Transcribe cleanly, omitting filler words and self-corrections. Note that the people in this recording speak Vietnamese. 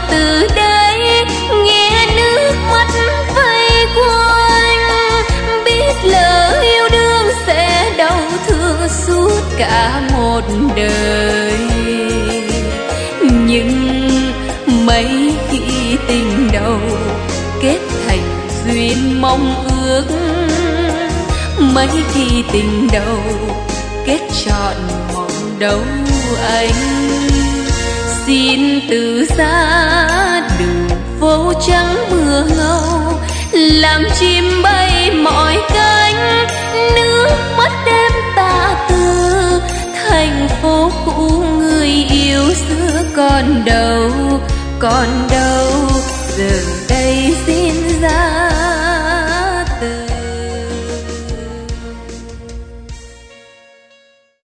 từ đây nghe nước mắt vây quanh, biết lỡ yêu đương sẽ đau thương suốt cả một đời. Nhưng mấy khi tình đầu kết thành duyên mong ước, mấy khi tình đầu kết trọn mong đâu anh. Xin từ xa đường phố trắng mưa ngâu, làm chim bay mọi cánh, nước mắt đêm ta từ thành phố cũ người yêu xưa còn đâu, còn đâu giờ đây xin ra